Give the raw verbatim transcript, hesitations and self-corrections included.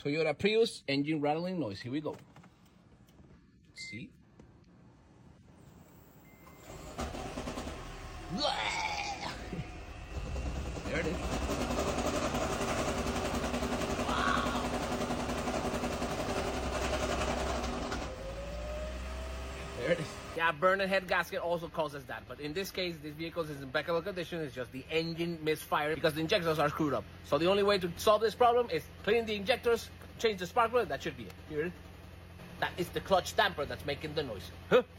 Toyota Prius engine rattling noise. Here we go. See? There it is. Wow. There it is. Yeah, burning head gasket also causes that. But in this case, this vehicle is in impeccable condition. It's just the engine misfired because the injectors are screwed up. So the only way to solve this problem is clean the injectors, change the spark plug. That should be it. Here it is. That is the clutch damper that's making the noise. Huh?